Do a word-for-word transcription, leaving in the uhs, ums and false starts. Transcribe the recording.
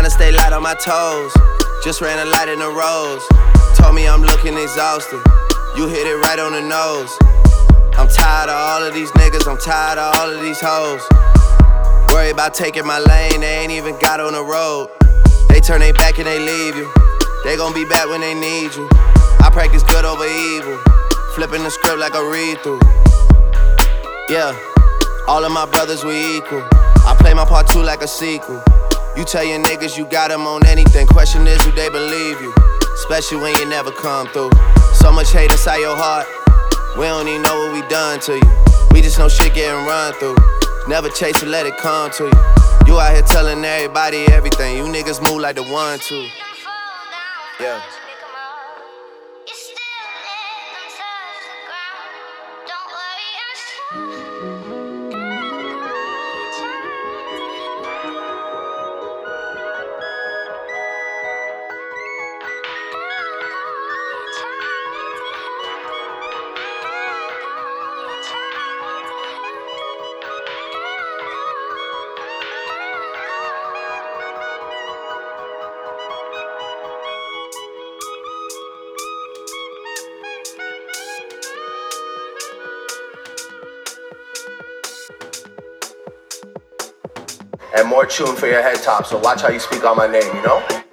Tryna stay light on my toes. Just ran a light in the rose. Told me I'm looking exhausted. You hit it right on the nose. I'm tired of all of these niggas, I'm tired of all of these hoes. Worry about taking my lane, they ain't even got on the road. They turn they back and they leave you. They gon' be back when they need you. I practice good over evil, flipping the script like a read-through. Yeah, all of my brothers we equal. I play my part two like a sequel. You tell your niggas you got them on anything. Question is, do they believe you? Especially when you never come through. So much hate inside your heart, we don't even know what we done to you. We just know shit getting run through. Never chase it, let it come to you. You out here telling everybody everything. You niggas move like the one, two. Yeah. And more tune for your head top, so watch how you speak on my name, you know?